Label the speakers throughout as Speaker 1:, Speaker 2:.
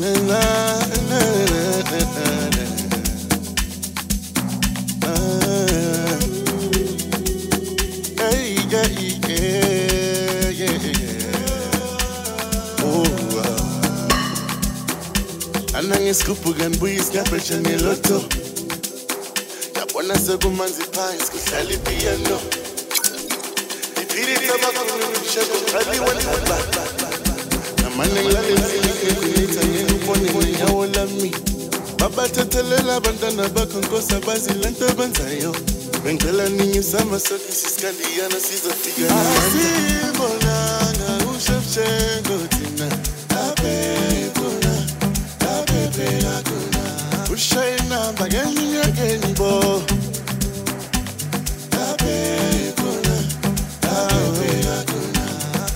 Speaker 1: Anangiskupugan buyis ngaphesha ngeloto yabona sekumanzi phansi kuhlala ipiano iphilisa abakhulu ngishego qali wendaba namane ngilale ngikuletha ngikubone ngenyawo lami babathethelela abantwana bakho nkosi abazi lento benzayo bengicela ninyusa amasokisi isikandiyana sizofika asibonanga uShevchenko thina Ushayina bageni yageni bo Abekona Abekona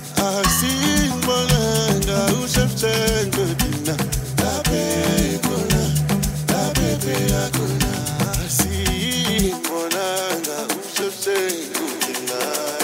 Speaker 1: Asimolanga uShevchenko dina Abekona Abekona Asimolanga uShevchenko dina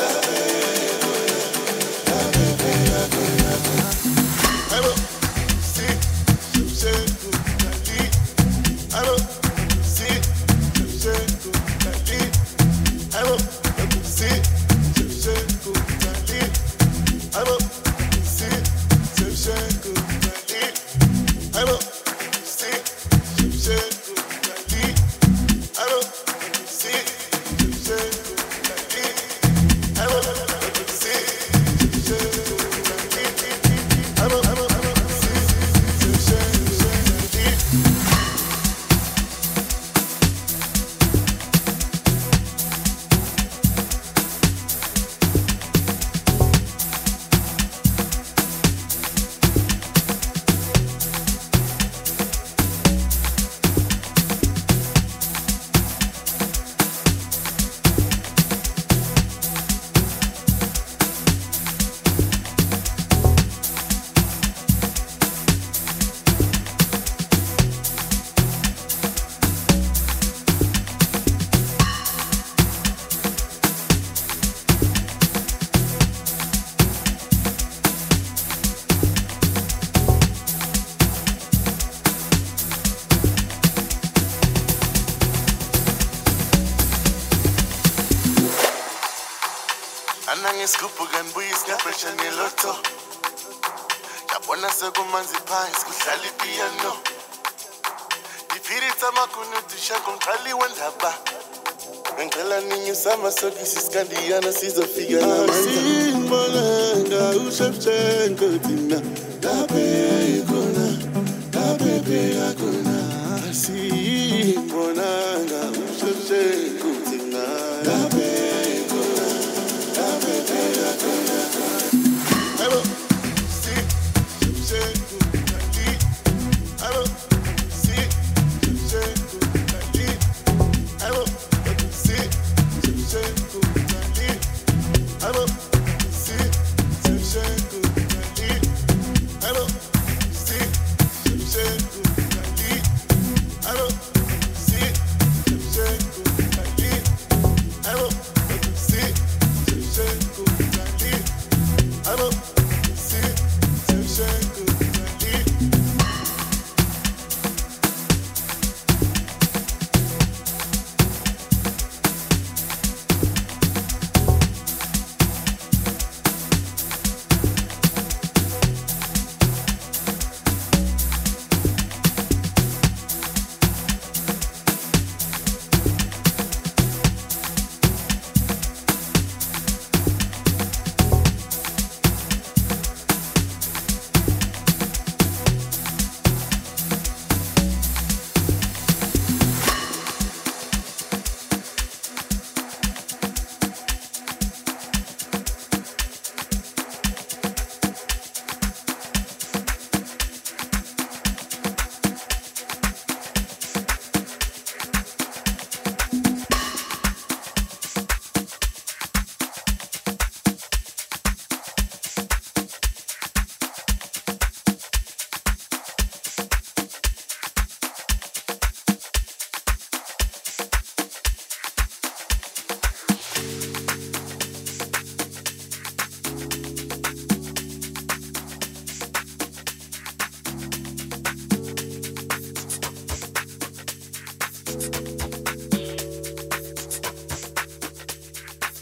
Speaker 1: Anangiskupugan buyis ngaphesha ngeloto yabona sekumanzi phansi kuhlala ipiano iphilisa abakhulu ngishego qali wendaba bengicela ninyusa amasokisi isikandiyana sizofika asimolanga uShevchenko thina Abekona Abekona asimolanga uShevchenko thina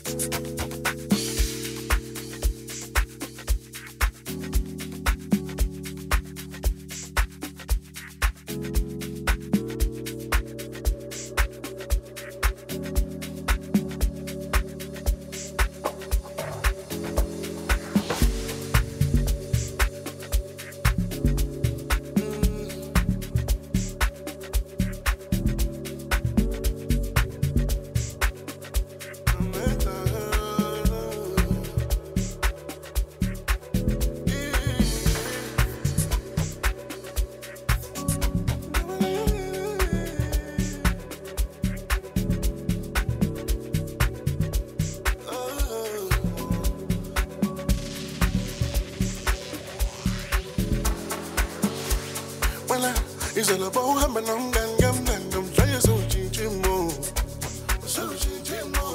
Speaker 1: It's all about having on gam and I'm trying so chinchimo. So chinchimo.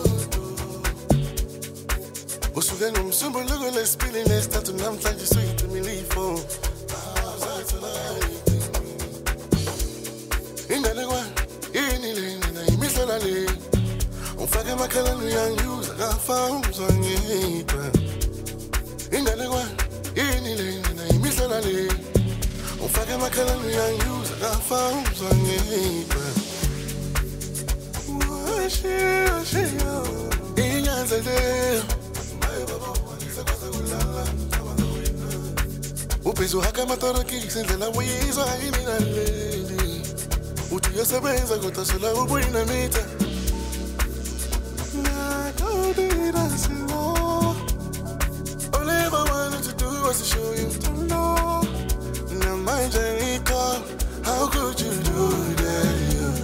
Speaker 1: Usugan simple logo let's spilling let's start and I'm trying to sweet to me leave for. In the one, in the lane, and I miss a lane. On faggot my color, young use I found on it. In the one, in the lane, and I miss a lane. On faggot my color, young use I found on it. Upezo haka matoroki sendela wizo haini na lady. Utuya sebenza kotasela ubuina mita. Na kaudira silo. All I ever wanted to do was to show you to know. Now my journey come, how could you do that?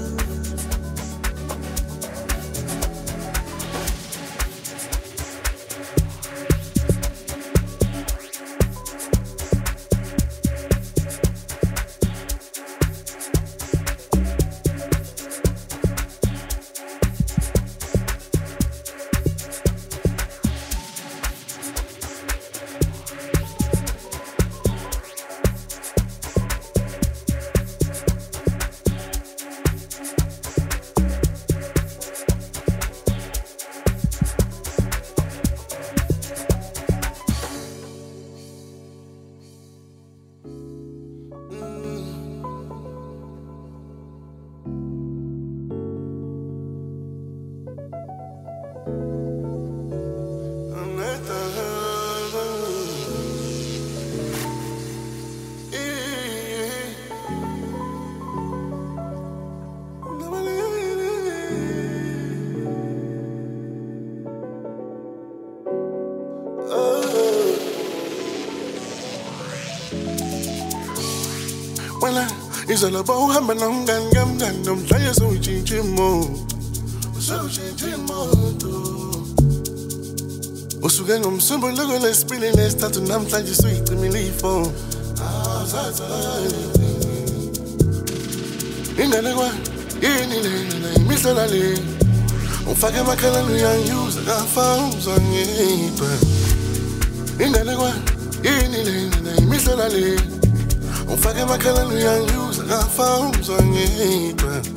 Speaker 1: It's all about having on gam and I'm trying so chinchimo. So chinchimo. Usugan simple logo let's spilling let's start and I'm trying to sweet to me leave for. In the one, in the lane, and I miss a lane. On faggot my color, young use I found on it. In the one, in the lane, and I miss a lane. On faggot my color, young use I found on it.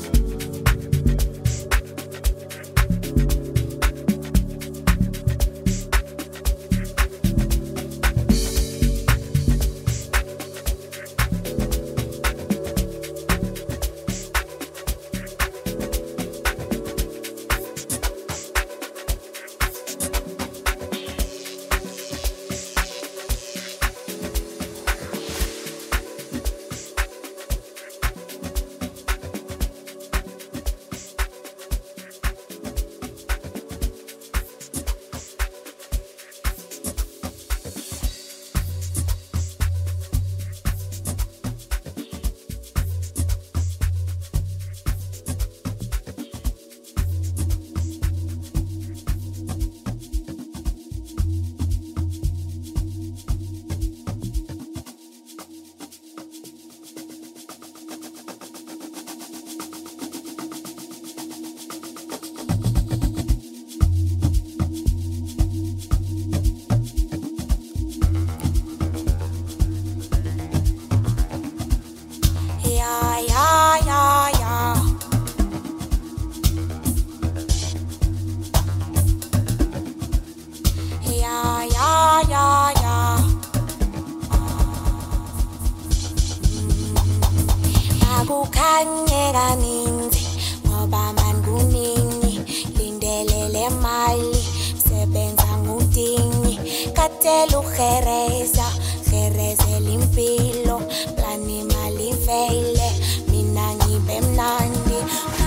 Speaker 2: kanye kaninzi ngoba manguningi lindelele mali sebenza ngudingi katela ugereza gerezela impilo plani mali veile mina ngibe mnandi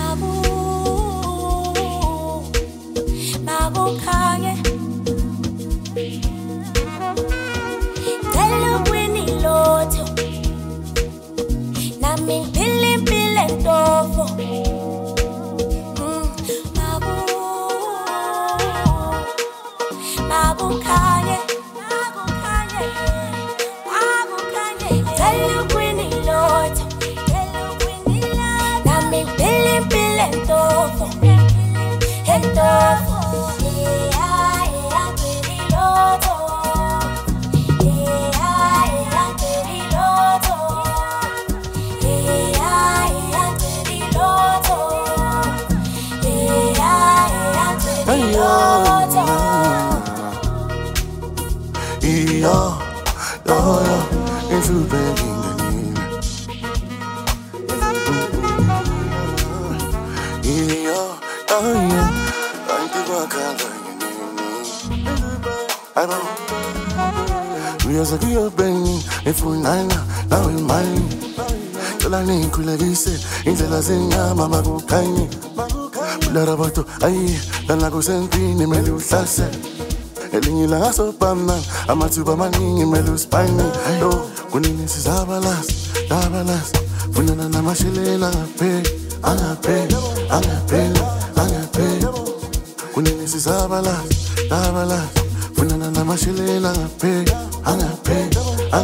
Speaker 2: makukhanye tell Winnie Lotto nami ngipile ntofo makukhanye tell Winnie Lotto nami ngipile ntofo ntofo
Speaker 1: indlela zenyama makukhanye ularabato ayi lana kusentini mele uhlase elinye ilanga sobamna amathuba amaningi mele usipayini yo kunini sizabalasa dabalasa funana namashelela angapheli kunini sizabalasa dabalasa funana namashelela angapheli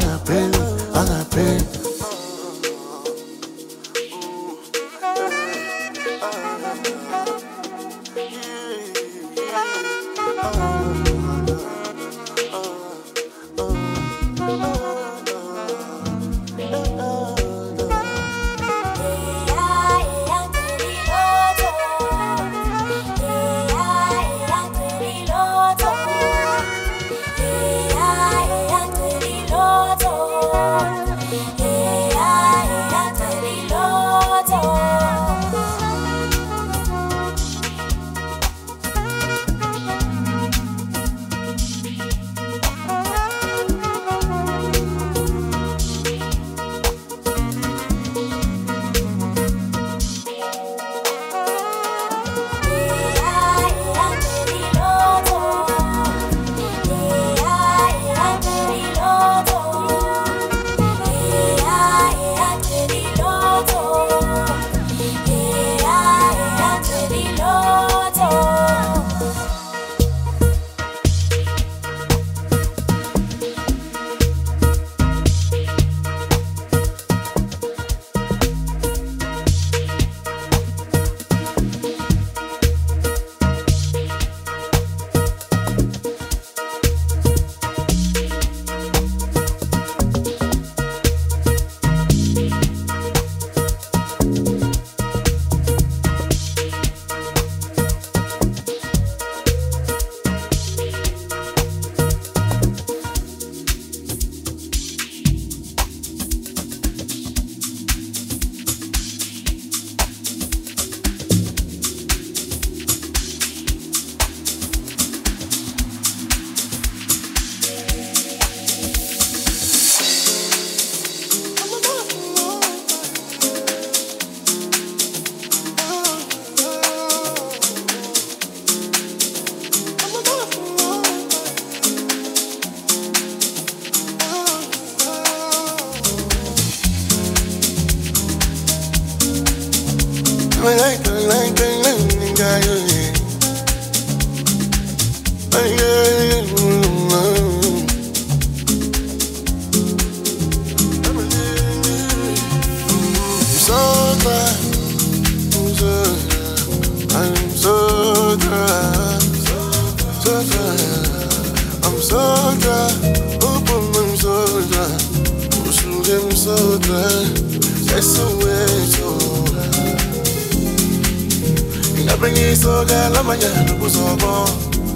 Speaker 3: Ingabengisoka lamanyana kuzobo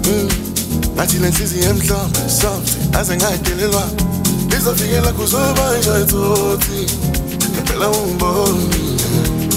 Speaker 3: ngathi lenhliziyo emhlophe soft aze ngadelelwa izofikela kuzoba nje tsothi phela umboni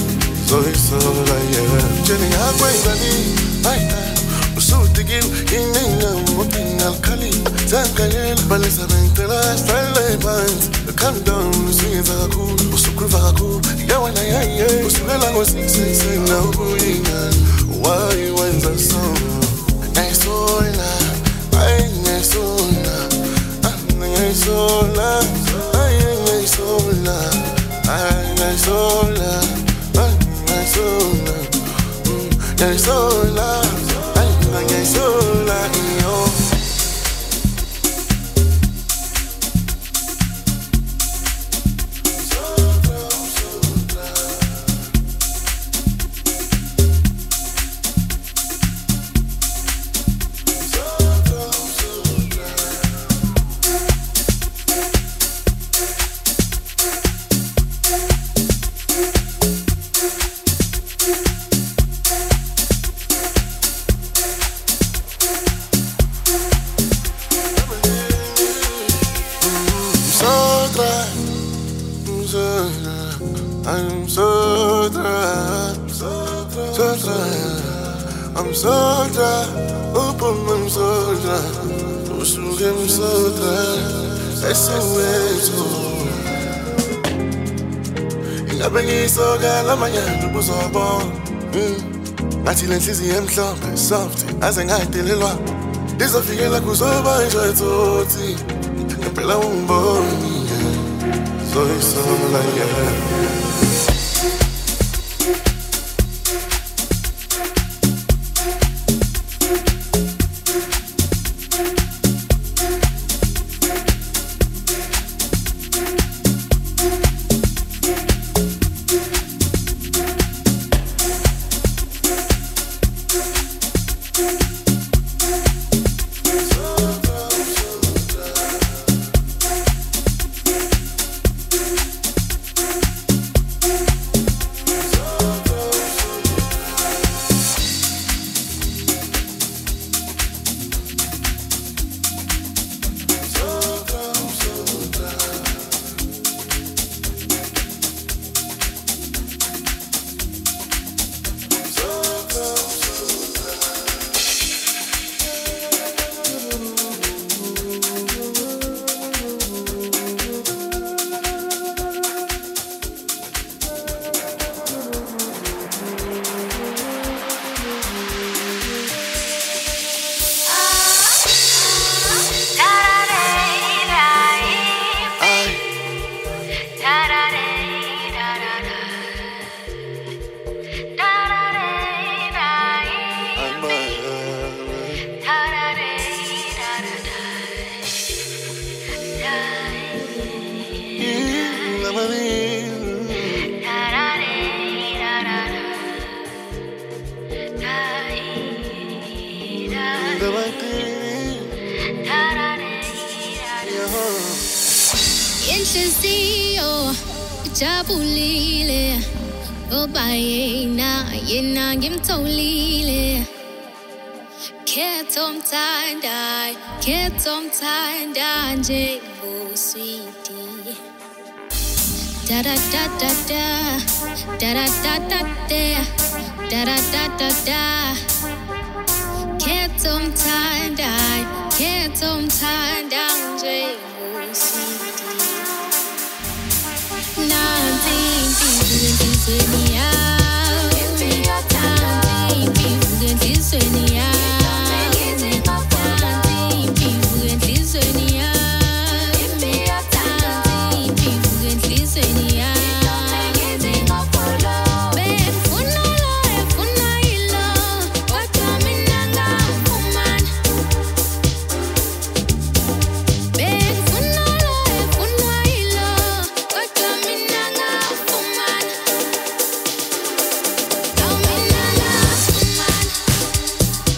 Speaker 3: sola yeah Jenny agwezani ay usutiki inenga mokina alkali zankayela balesa bentela style bands calm down usiza kakhulu usukruva kakhulu yawana yaye usukela ngo 6 na ubuyina why wenza so naisola ay naisola naisola ay naisola ay naisola You're so loud, you're so loud, I'm so dry, I'm so dry, open I'm so dry, I'm so dry, that's the way to. Ingabengi soga la manyana buzobona, ngathi lenhliziyo emhlophe soft, aze ngadelelwa, lizofikela kuzoba injayithothi, ngempela umboni. So it's all like yeah.
Speaker 4: Inhliziyo ijabulile ngoba yena ngimtholile khetha umthanda nje ngoswiti da da da da da da da da da da da da da khetha umthanda nje ngoswiti Nanti enhlizweni yami enhlizweni yami enhlizweni yami enhlizweni yami befuna ilo kodwa mina ngafumana befuna ilo kodwa mina ngafumana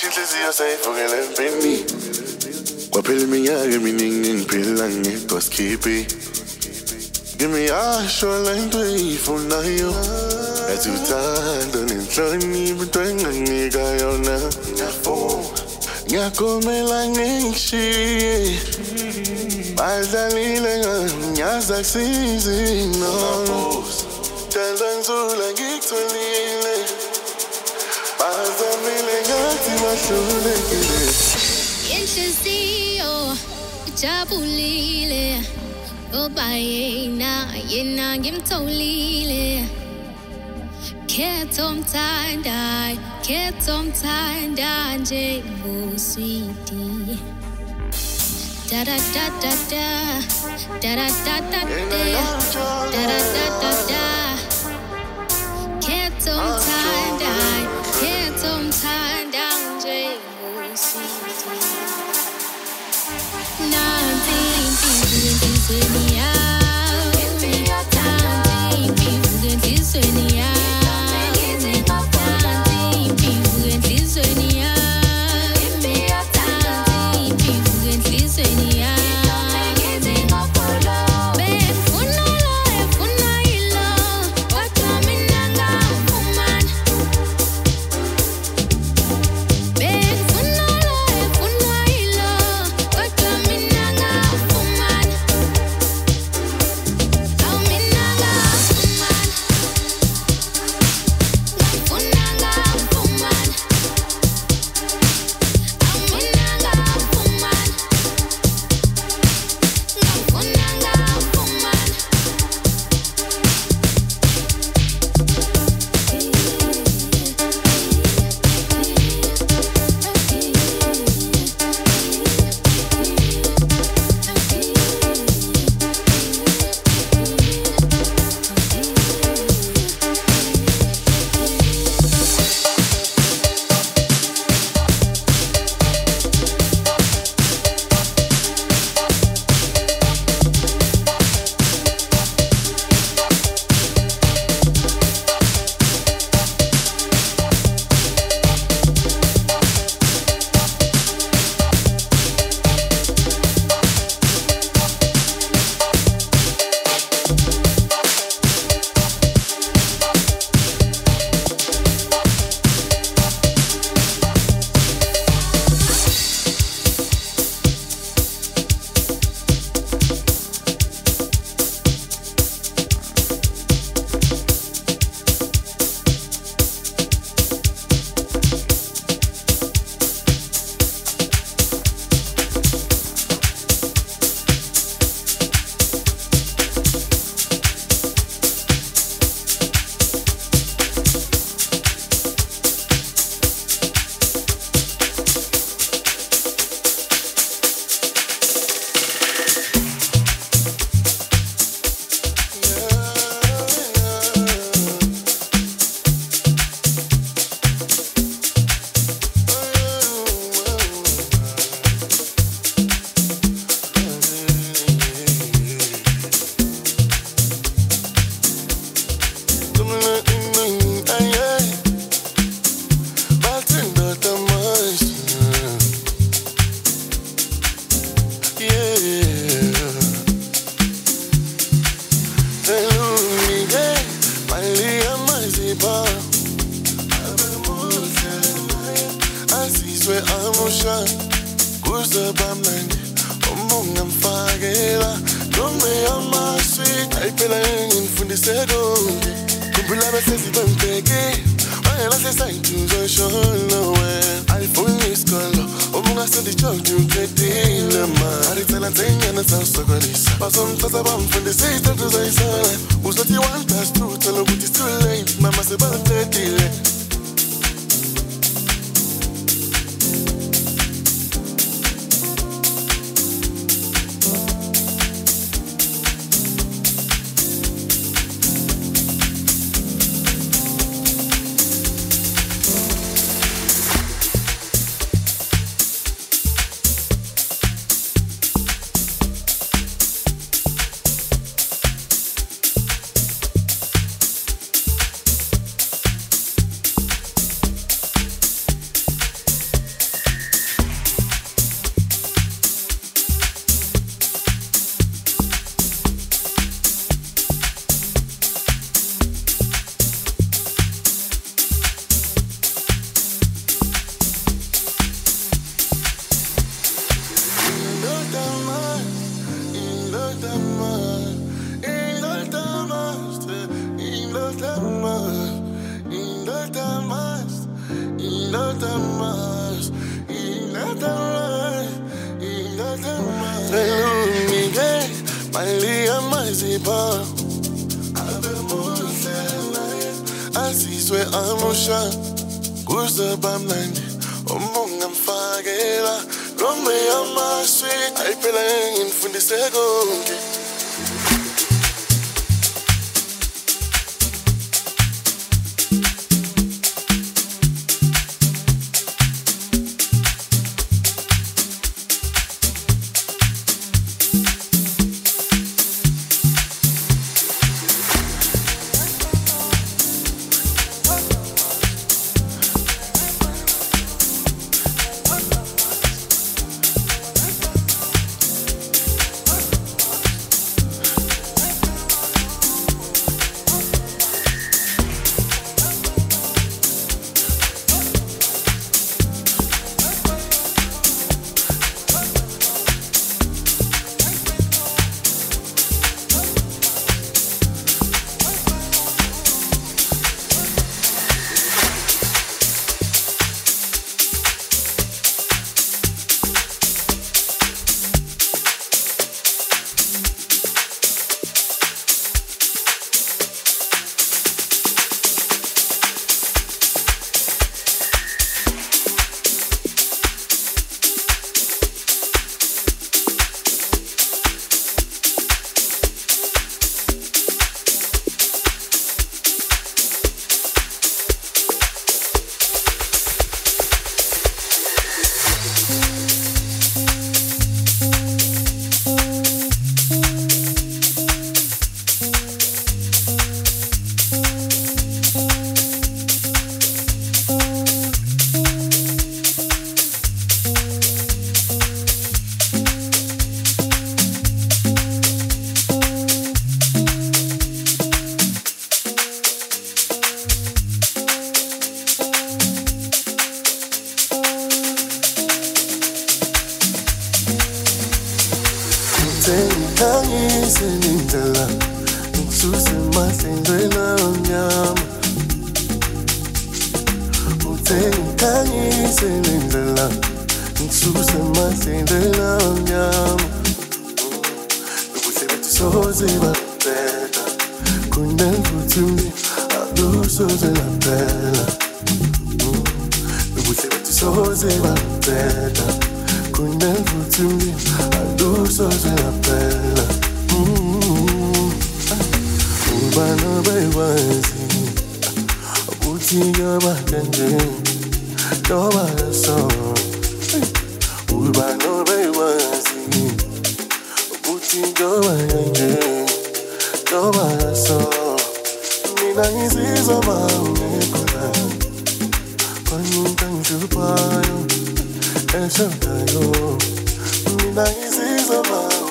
Speaker 3: inhliziyo sayivukela empini kwaphela iminyaka eminingi ngiphila ngedwa sikhiphi ngimiyasho lento eyifunayo ethi uthando nenhlonipho into enganginika yona ngiyakomela ngishiye badlalile nganyaza kusizi no Tanda nzula ngikutholile bazamile ngathi bahlulekile
Speaker 4: inhliziyo ijabulile ngoba yena ngimtholile khetha umthanda njengoswiti da da da da da da da da da da da da da khetha umthanda njengoswiti nanti impilo enhlizweni yami nanti impilo enhlizweni yami nanti impilo enhlizweni yami nanti impilo enhlizweni yami befuna ilo kodwa mina ngafumana befuna ilo kodwa mina ngafumana awu mina ngafumana ngafuna ngafumana awu mina ngafumana ngafuna ngafumana
Speaker 3: Asizwe amusha kuze bamnandi umunga mfakela Lome amaswi ayiphela ngifundise konke Senindela, Nixuse masendela nyama. Utenkanyi senindela, Nixuse masendela nyama. Ubuhle bethu soze bapeta, kunelvuthumi alusoze laphela. Ubuhle bethu soze bapeta, kunelvuthumi alusoze laphela. Ubana baywazi ukuthi yoba kanje yoba so Ubana baywazi ukuthi yoba kanje yoba so Mina ngizizwa mawukhona Kwanyinta ngijupayo eshodayo Mina ngizizwa mawukhona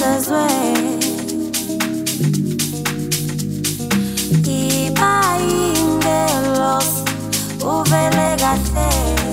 Speaker 2: ngizezwe iba ingelos uvele kahle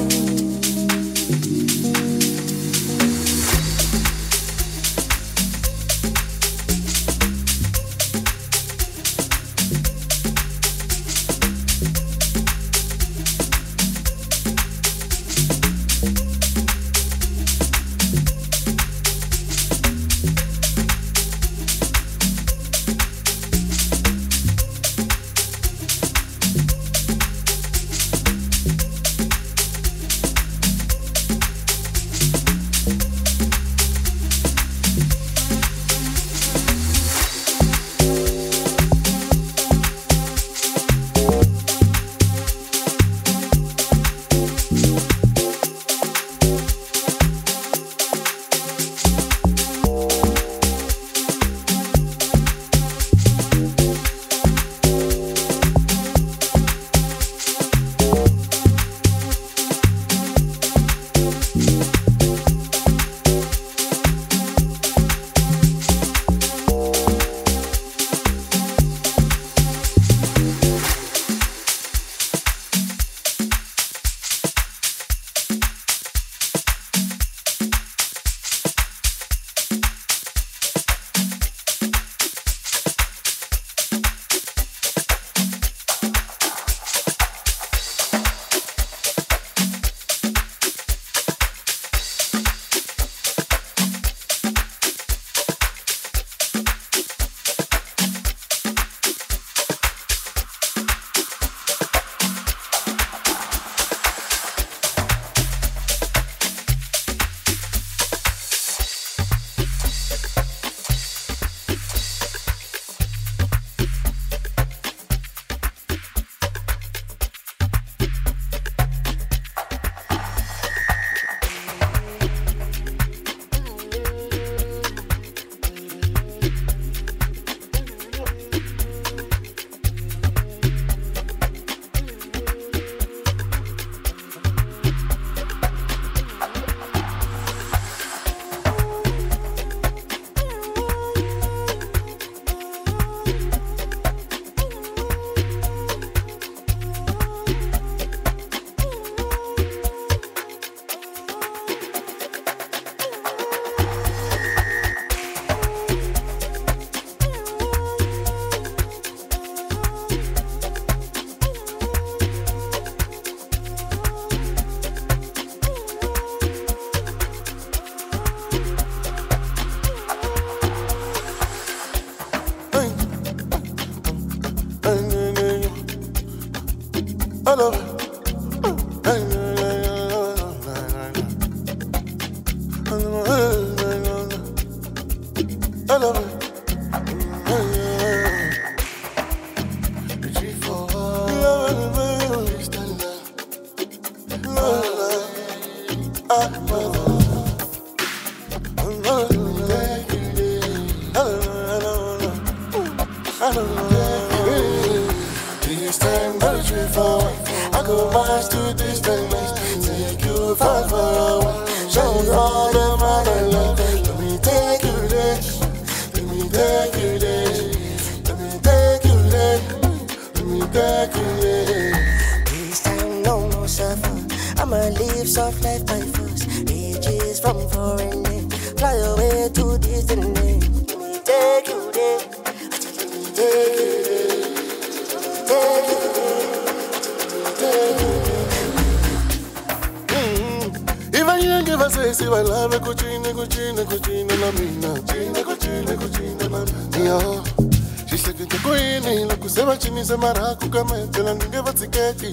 Speaker 3: Maraku kama tela ningeva tiketi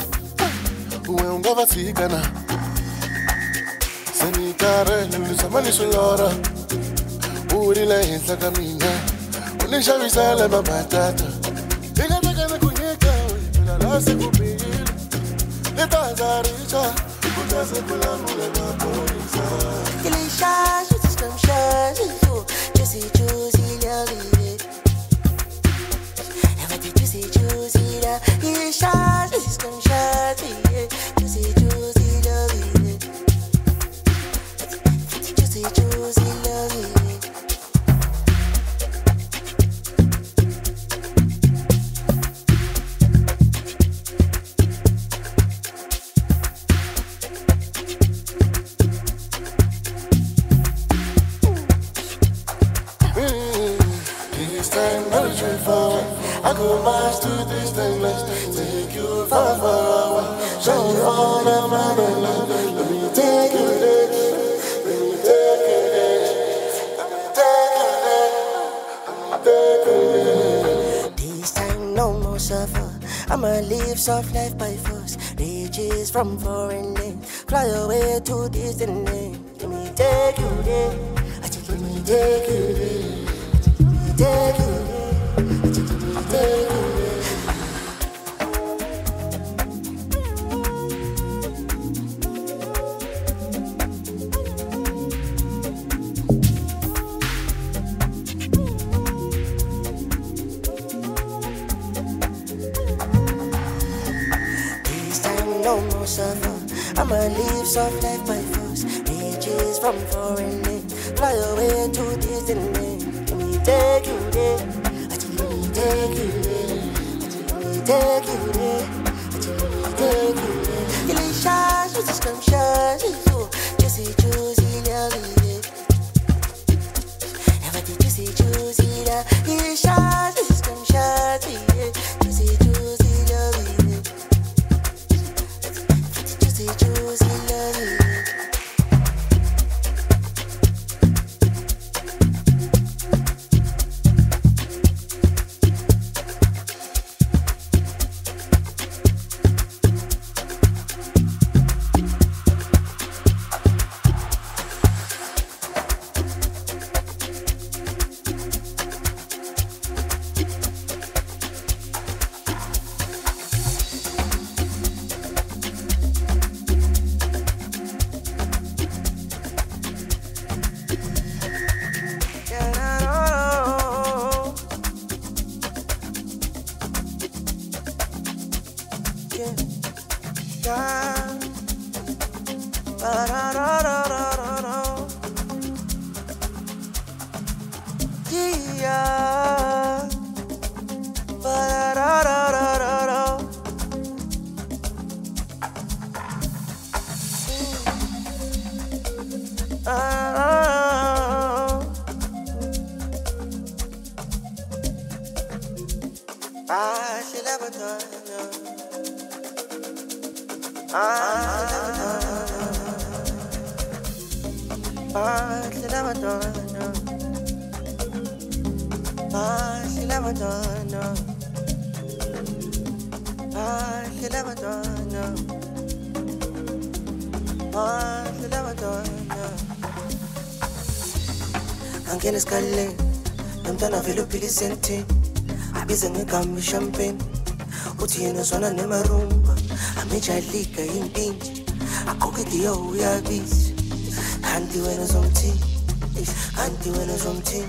Speaker 3: uwe ungava tikana senitare nisamani sulora urile hinsa kamina unishavisale mabatata ikataka na kunyeka bila lasi kupigila letazaricha utase kulamule mapolisa
Speaker 5: Kilisha, she's come juicy, juicy, lovely. Juicy, juicy, da. Kilisha, she's come juicy, juicy, lovely. Juicy, juicy, lovely.
Speaker 1: This time not straightforward. I go march to this thing, let's take you far, far away. Show you all the man and love. Let me take you there. Let me take you there. Let me take you there. Let me take you there.
Speaker 5: This time no more suffer. I'ma live soft life by force. Riches from foreign lands. Fly away to distant lands. Let me take you there. Let me take you there. Let me take you there. Let me take you there. I'ma live soft life by force. Riches from foreign lands. Fly away to distant lands. Let me take you there. Let me take you there. Let me take you there. Let me take you there. Il est chargé, c'est comme chargé. Je sais, Josie, la vie. Elle va dire, tu sais, Josie, la vie. Il est chargé, c'est comme chargé. Je sais, Josie, la vie. Juicy love. Angela Scalle, non te nave lo pili senti. Ha bisogno di champagne. Utieno suona ne marumba. Amici allica impingi. A coche di io ya bis. Anti when something. Anti when something.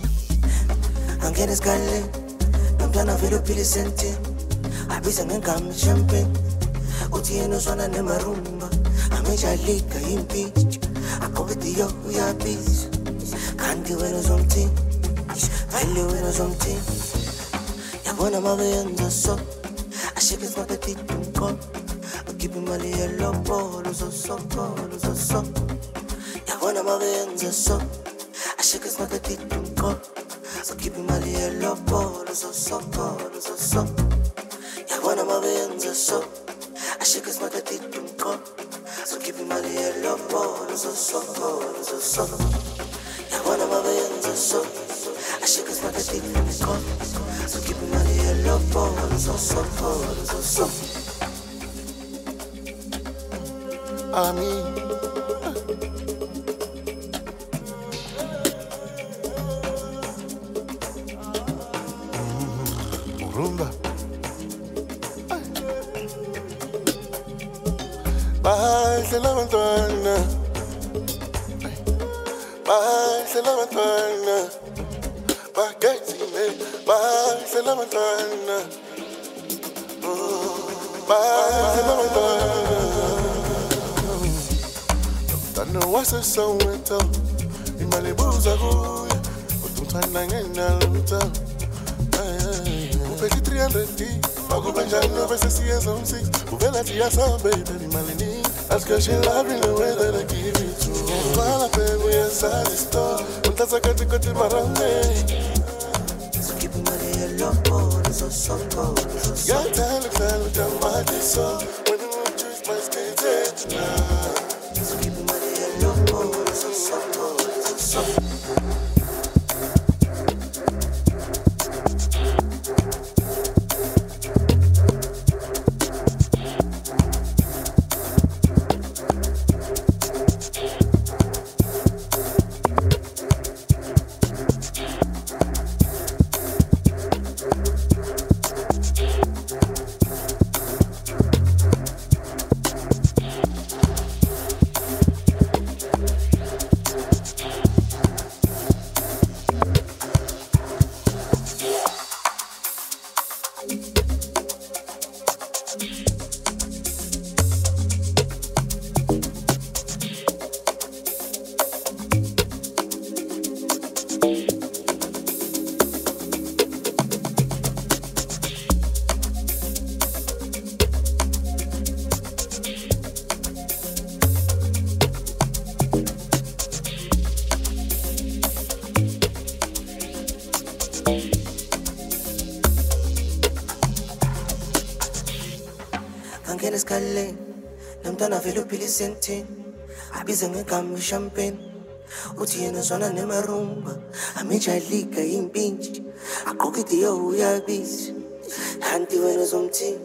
Speaker 5: Angela Scalle, non te nave lo pili senti. Ha bisogno di champagne. Utieno suona ne marumba. Amici allica impingi. A coche di io ya bis. Can't you wear something? I'll wear something. Ya wanna move in the so. I shake it like a tipping cup. I keep him a little ball, so. Ya wanna move in the so. I shake it like a tipping cup. So keep him a little ball, so. Ya wanna move in the so. I shake it like a tipping cup. So keep him a little ball, so. I wanna move in the so. I shake his pocket deep in the cup. So keep him on the yellow ball. So.
Speaker 1: I mean, rumba. Baila la ventana. Baila la ventana, baila la ventana, baila la ventana. Tano wasa soweto, imalibu zaguya, utumtana ngena luta. Upeki 300, pagubanjano versus CS06, uvela tia sa baby malini. Ask her she love me the way that I give it to her. While I pay me inside the store, unta sakati koti marame.
Speaker 5: So keep him
Speaker 3: so when you want to my stage now.
Speaker 5: So keep it money and low, so. Namtana velo pili sente abiza ngegama champagne uthi yena zona nemarumba amijalika impinji aqokide yo uyabizi kanti wena zomthini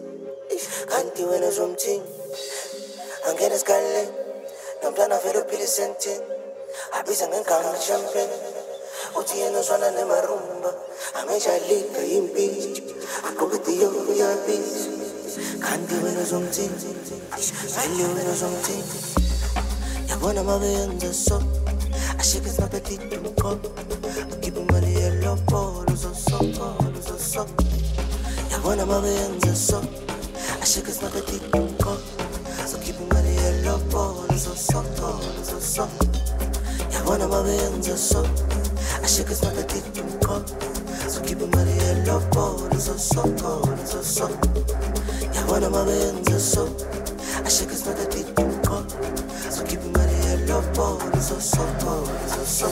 Speaker 5: angena skale namtana velo pili sente abiza ngegama champagne uthi yena zona nemarumba amijalika impinji aqokide yo uyabizi kanti wena zomthini Vale something. Ya wanna mabenza so. I shake it not a little cup. Keep money a low ball, so. Ya wanna mabenza so. I shake it not a little cup. So keep money a low ball, so. Ya wanna mabenza so. I shake it not a little cup. So keep money a low ball, so. Ya wanna mabenza so. I shake it's not a deep call. So keep it money and love ball. So.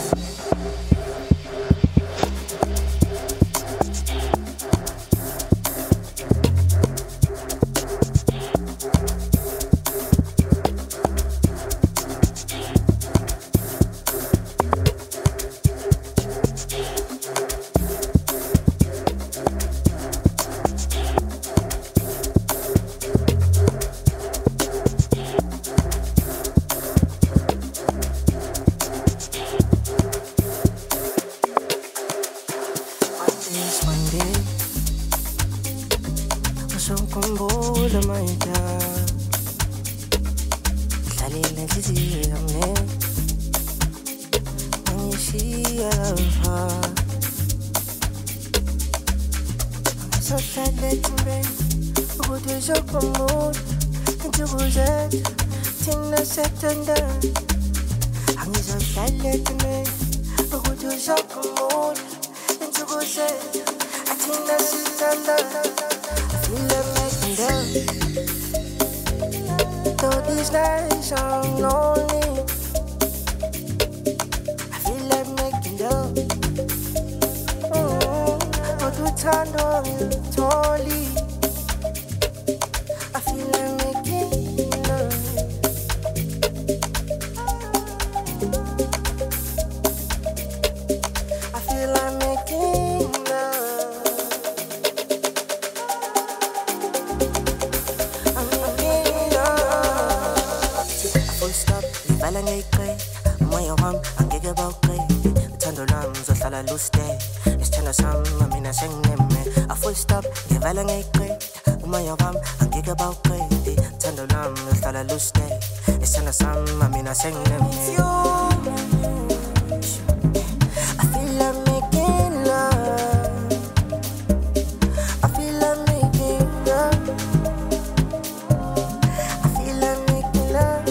Speaker 5: Though these nights I'm lonely, I feel like making love. But we turn on totally. I feel like making love. I feel like making love. I'm making love. Full stop, livala ngayikay. Umoya wami angeke bawuqede. Uthando lwami uzohlala luste. Isithando sami mina sengineme. A full stop, livala ngayikay. Umoya wami angeke bawuqede. Uthando lwami uzohlala luste. Isithando sami mina sengineme. I feel like making love. I feel like making love. I feel like making love.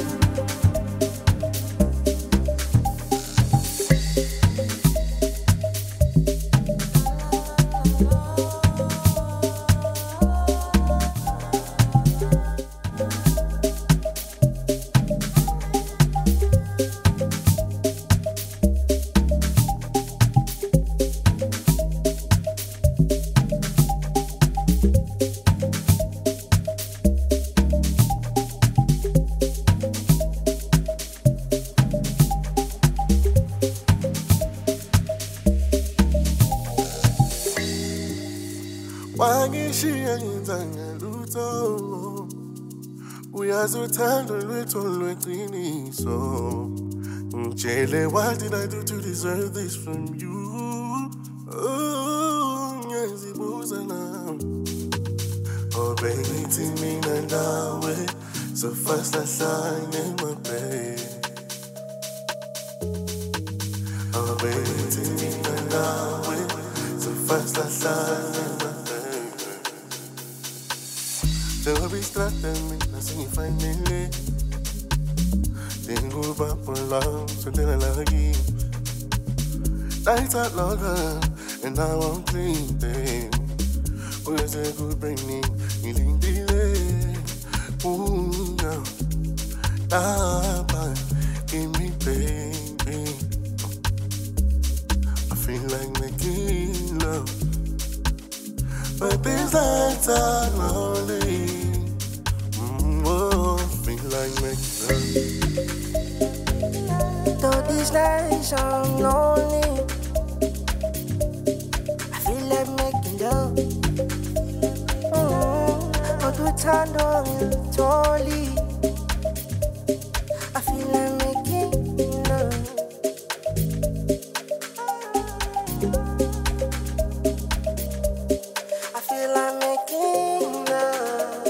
Speaker 3: wangishiya ngenzanga lutho uyazi uthando lwethu lweqiniso ngitshele what did I do to deserve this from you ngiyazibuza now oh baby mina nawe so fast lahlane my baby oh baby mina nawe so fast lahlane my baby I'll be strapping nasing finally Tengo pa por love so then I lagi Lights out longer and I won't clean them Where's a good bringing healing delay ooh no give me baby I feel like making love but these nights are lonely I feel like making love
Speaker 5: though these nights are lonely I feel like making love Uthando ngilitholi I feel like making love I feel like making love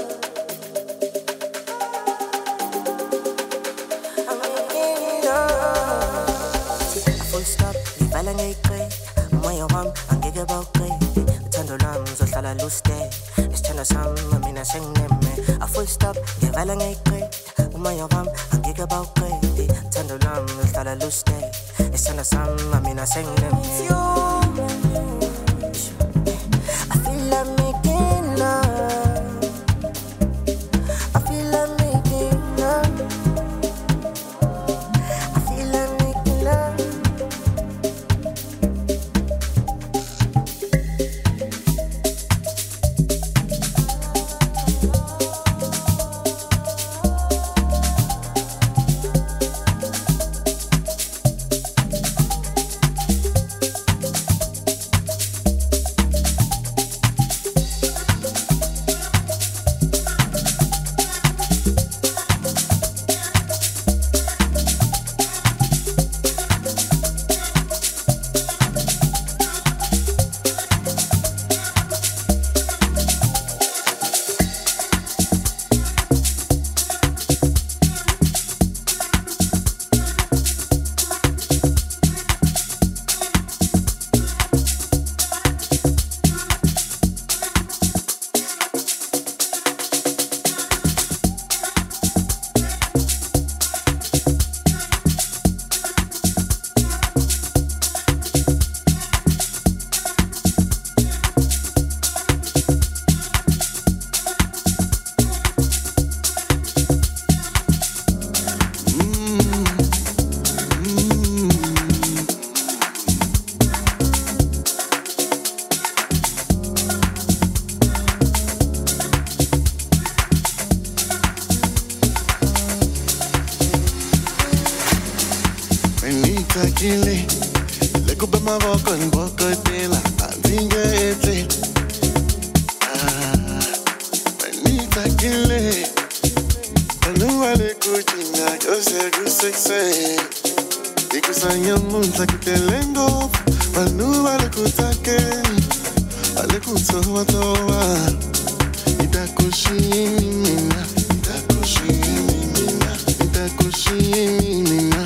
Speaker 5: I'm making love Full stop, ngivala ngeyiqe Umoya wami angeke bawuqede Uthando lwami uzohlala lu-stay Isithando sami mina sengineme A full stop, ngivala ngeyiqeda Umoya wami angeke bawuqede Uthando lwami uzohlala lu-stay Isithando sami mina sengineme I feel like making love I feel like making love I feel like making love
Speaker 3: Kile le kupe maboko nibokotela andingete Manita kile Anuwa le kuchina yose kusekse Ikusanya munta kitelengo Anuwa le kutakeni Ale kutowa towa Itakushimina Itakushimina Itakushimina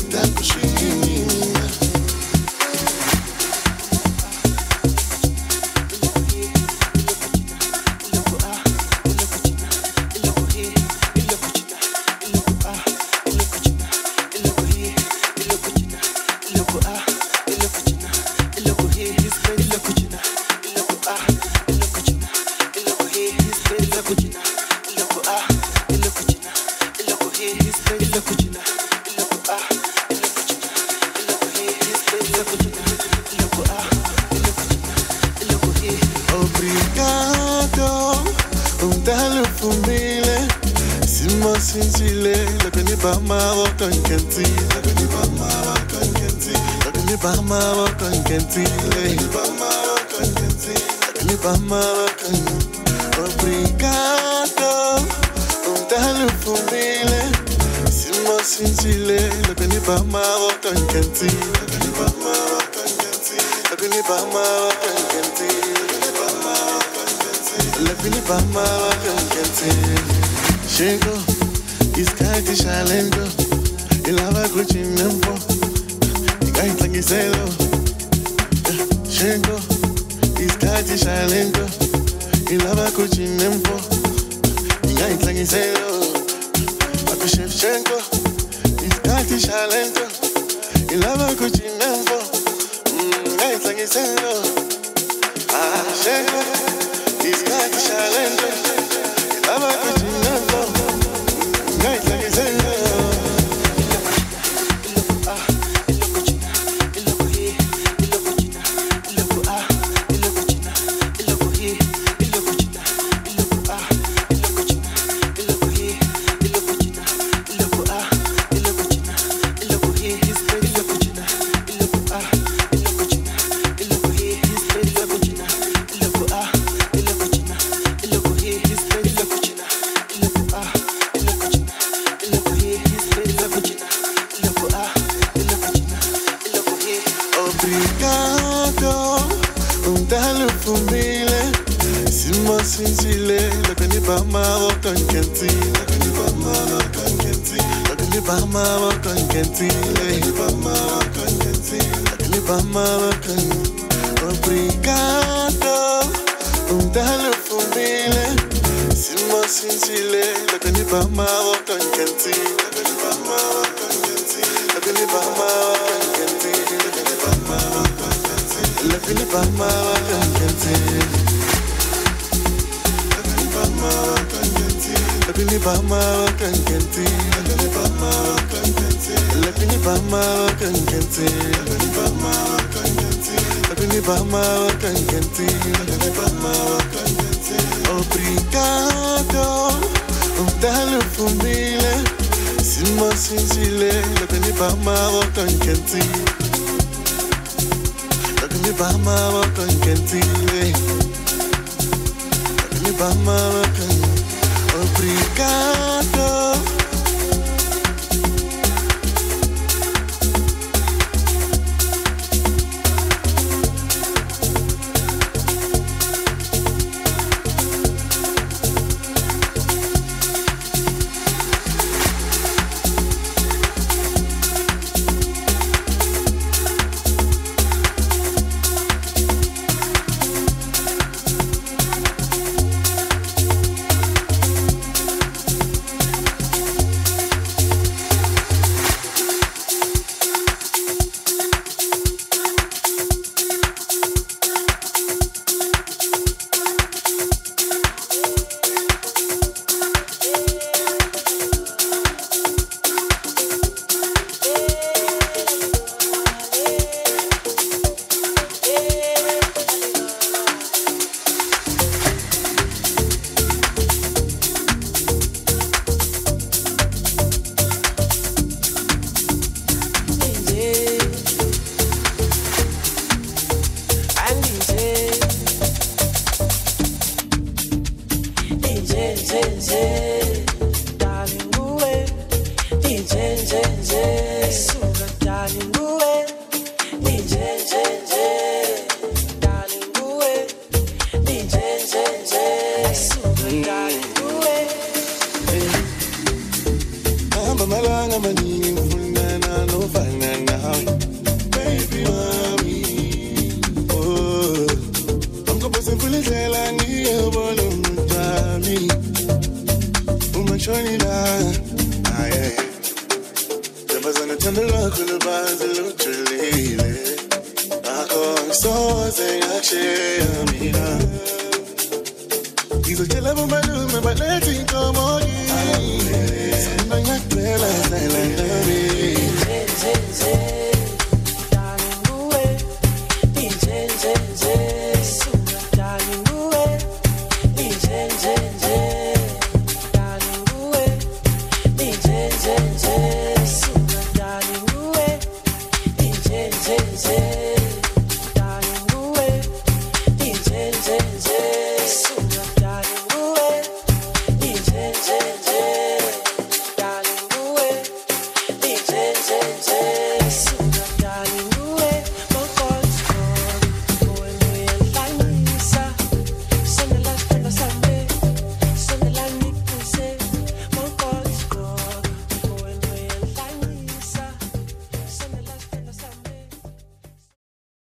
Speaker 3: Obrigado, dale fumile, simo sincile, lo que ni pa mavo con kenti, lo que ni pa mavo con kenti, lo que ni pa mavo con kenti, lo que ni pa mavo con kenti, lo que ni Obrigado, dale fumile, simo sinjile, lebeni bama wakankanti, lebeni bama wakankanti, lebeni bama wakankanti, lebeni bama wakankanti. Shingo, iskati shalendo, ilava kuchinempo, ikaitlangiselo. Shingo, iskati shalendo, ilava kuchinempo. Ingaitlangiselo, Papi Shevchenko, Iskati Shalento, Ilava Kuchinembo, Ingaitlangiselo, Shenko, Iskati Shalento, Ilava Kuchinembo, Ingaitlangiselo. Obrigado, dale fumile, simo sinjile, lakini bama wakankanti, lakini bama wakankanti, lakini bama wakankanti, lakini bama wakankanti, lakini bama wakankanti, lakini bama wakankanti, lakini bama wakankanti, lakini bama wakankanti, lakini bama wakankanti, lakini bama wakankanti, lakini bama wakankanti, lakini bama wakankanti. Obrigado, dale fumile, simo sinjile, lakini bama wakankanti, lakini bama wakankanti, lakini bama wakankanti. Obrigado. He's a killer, but letting come on.